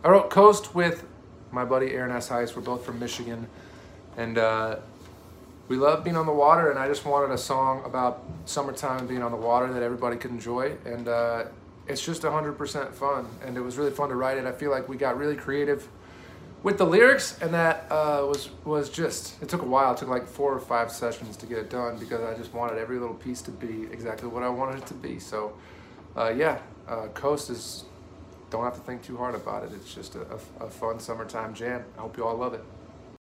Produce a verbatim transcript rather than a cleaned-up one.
I wrote Coast with my buddy Aaron S. Heiss. We're both from Michigan, and uh, we love being on the water, and I just wanted a song about summertime and being on the water that everybody could enjoy, and uh, it's just one hundred percent fun, and it was really fun to write it. I feel like we got really creative with the lyrics, and that uh, was was just, it took a while. It took like four or five sessions to get it done because I just wanted every little piece to be exactly what I wanted it to be. So uh, yeah, uh, Coast is, don't have to think too hard about it. It's just a, a, a fun summertime jam. I hope you all love it.